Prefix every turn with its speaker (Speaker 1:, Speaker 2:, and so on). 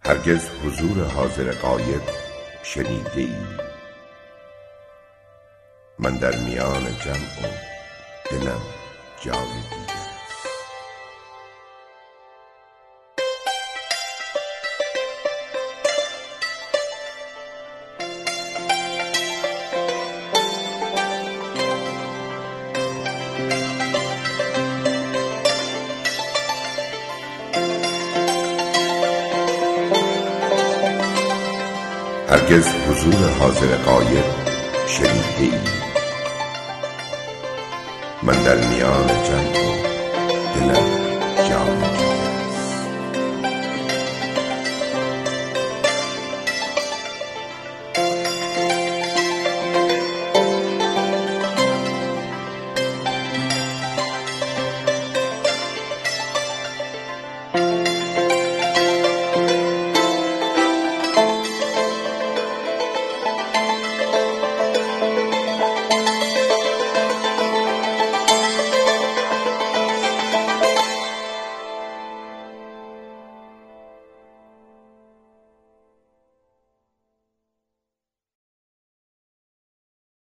Speaker 1: هرگز حضور حاضر غایب شنیده ای؟ من در میان جمع و دلم جای دیگر است. هرگز حضور حاضر غایب شنیده ای؟ من در میان جمع و دلم جای